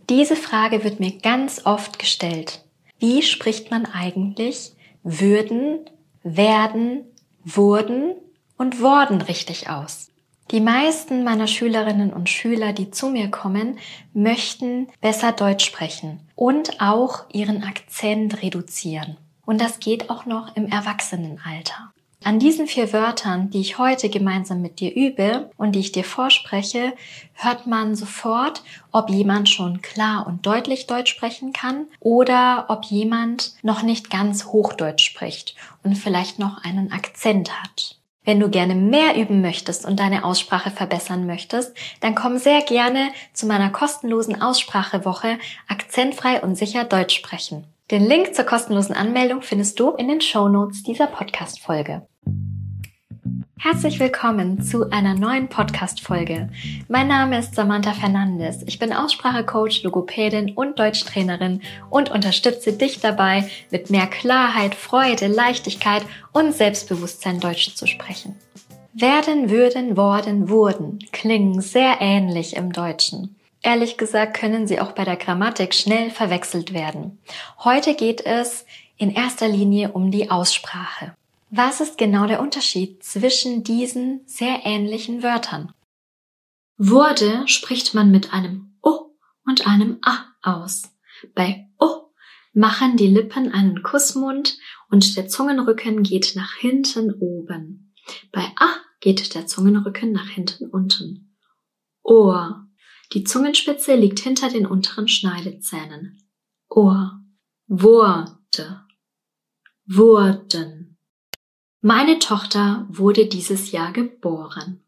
Diese Frage wird mir ganz oft gestellt. Wie spricht man eigentlich würden, werden, wurden und worden richtig aus? Die meisten meiner Schülerinnen und Schüler, die zu mir kommen, möchten besser Deutsch sprechen und auch ihren Akzent reduzieren. Und das geht auch noch im Erwachsenenalter. An diesen 4 Wörtern, die ich heute gemeinsam mit dir übe und die ich dir vorspreche, hört man sofort, ob jemand schon klar und deutlich Deutsch sprechen kann oder ob jemand noch nicht ganz Hochdeutsch spricht und vielleicht noch einen Akzent hat. Wenn du gerne mehr üben möchtest und deine Aussprache verbessern möchtest, dann komm sehr gerne zu meiner kostenlosen Aussprachewoche Akzentfrei und sicher Deutsch sprechen. Den Link zur kostenlosen Anmeldung findest du in den Shownotes dieser Podcast-Folge. Herzlich willkommen zu einer neuen Podcast-Folge. Mein Name ist Samantha Fernandes. Ich bin Aussprachecoach, Logopädin und Deutschtrainerin und unterstütze dich dabei, mit mehr Klarheit, Freude, Leichtigkeit und Selbstbewusstsein Deutsch zu sprechen. Werden, würden, worden, wurden klingen sehr ähnlich im Deutschen. Ehrlich gesagt können sie auch bei der Grammatik schnell verwechselt werden. Heute geht es in erster Linie um die Aussprache. Was ist genau der Unterschied zwischen diesen sehr ähnlichen Wörtern? Wurde spricht man mit einem O und einem A aus. Bei O machen die Lippen einen Kussmund und der Zungenrücken geht nach hinten oben. Bei A geht der Zungenrücken nach hinten unten. Ohr. Die Zungenspitze liegt hinter den unteren Schneidezähnen. Ohr. Wurde. Wurden. Meine Tochter wurde dieses Jahr geboren.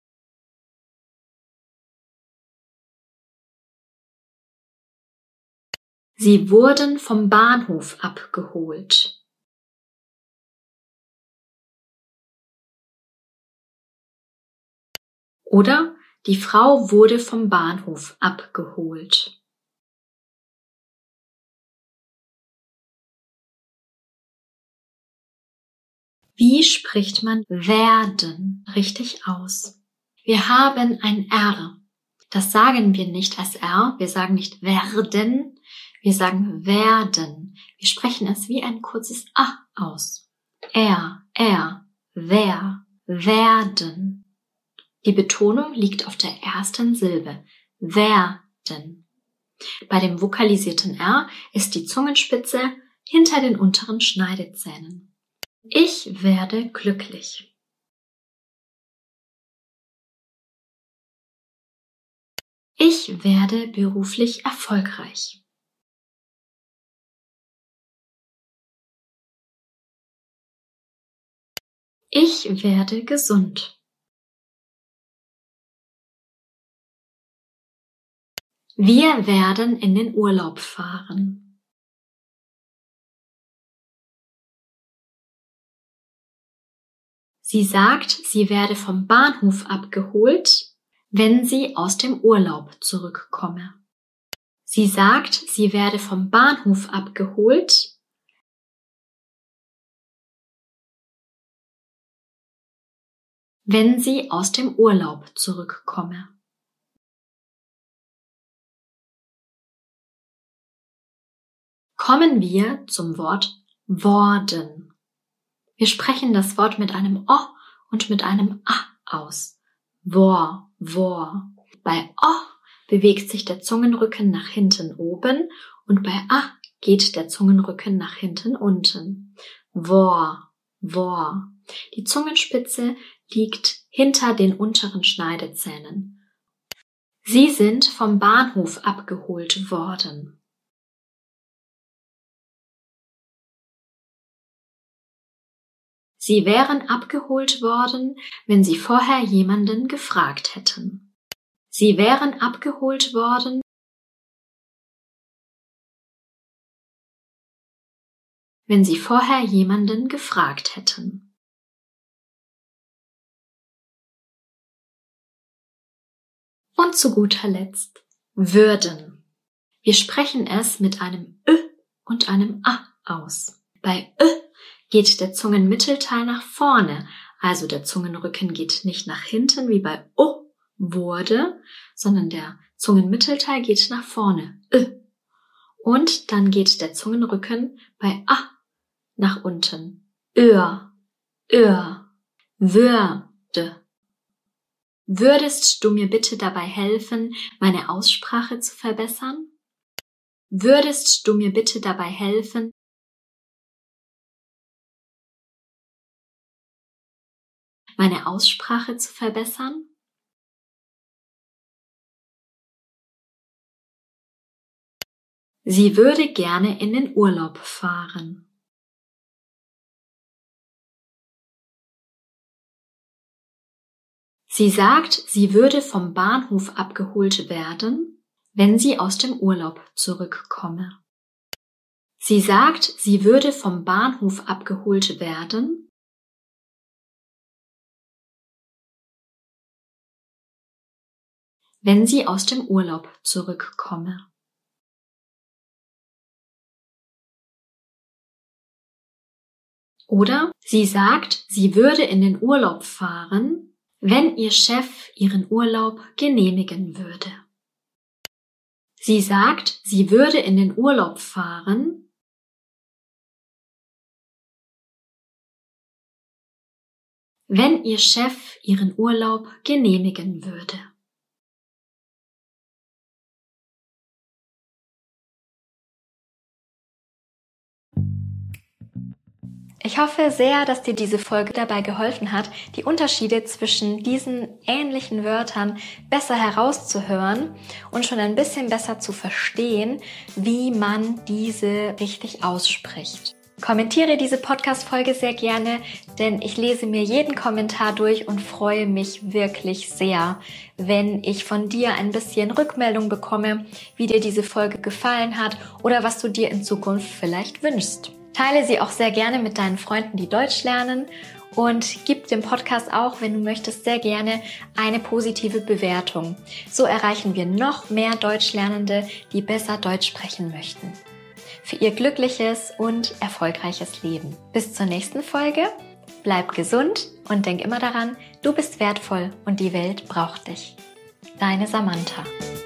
Sie wurden vom Bahnhof abgeholt. Oder die Frau wurde vom Bahnhof abgeholt. Wie spricht man werden richtig aus? Wir haben ein R. Das sagen wir nicht als R. Wir sagen nicht werden. Wir sagen werden. Wir sprechen es wie ein kurzes A aus. Er, wer, werden. Die Betonung liegt auf der ersten Silbe. Werden. Bei dem vokalisierten R ist die Zungenspitze hinter den unteren Schneidezähnen. Ich werde glücklich. Ich werde beruflich erfolgreich. Ich werde gesund. Wir werden in den Urlaub fahren. Sie sagt, sie werde vom Bahnhof abgeholt, wenn sie aus dem Urlaub zurückkomme. Sie sagt, sie werde vom Bahnhof abgeholt, wenn sie aus dem Urlaub zurückkomme. Kommen wir zum Wort worden. Wir sprechen das Wort mit einem O und mit einem A aus. Wor. Bei O bewegt sich der Zungenrücken nach hinten oben und bei A geht der Zungenrücken nach hinten unten. Wor. Die Zungenspitze liegt hinter den unteren Schneidezähnen. Sie sind vom Bahnhof abgeholt worden. Sie wären abgeholt worden, wenn Sie vorher jemanden gefragt hätten. Sie wären abgeholt worden, wenn Sie vorher jemanden gefragt hätten. Und zu guter Letzt würden. Wir sprechen es mit einem Ö und einem A aus. Bei Ö geht der Zungenmittelteil nach vorne, also der Zungenrücken geht nicht nach hinten wie bei O wurde, sondern der Zungenmittelteil geht nach vorne. Und dann geht der Zungenrücken bei A nach unten. Würde. Würdest du mir bitte dabei helfen, meine Aussprache zu verbessern? Würdest du mir bitte dabei helfen, meine Aussprache zu verbessern? Sie würde gerne in den Urlaub fahren. Sie sagt, sie würde vom Bahnhof abgeholt werden, wenn sie aus dem Urlaub zurückkomme. Sie sagt, sie würde vom Bahnhof abgeholt werden, wenn sie aus dem Urlaub zurückkomme. Oder sie sagt, sie würde in den Urlaub fahren, wenn ihr Chef ihren Urlaub genehmigen würde. Sie sagt, sie würde in den Urlaub fahren, wenn ihr Chef ihren Urlaub genehmigen würde. Ich hoffe sehr, dass dir diese Folge dabei geholfen hat, die Unterschiede zwischen diesen ähnlichen Wörtern besser herauszuhören und schon ein bisschen besser zu verstehen, wie man diese richtig ausspricht. Kommentiere diese Podcast-Folge sehr gerne, denn ich lese mir jeden Kommentar durch und freue mich wirklich sehr, wenn ich von dir ein bisschen Rückmeldung bekomme, wie dir diese Folge gefallen hat oder was du dir in Zukunft vielleicht wünschst. Teile sie auch sehr gerne mit deinen Freunden, die Deutsch lernen, und gib dem Podcast auch, wenn du möchtest, sehr gerne eine positive Bewertung. So erreichen wir noch mehr Deutschlernende, die besser Deutsch sprechen möchten. Für ihr glückliches und erfolgreiches Leben. Bis zur nächsten Folge. Bleib gesund und denk immer daran, du bist wertvoll und die Welt braucht dich. Deine Samantha.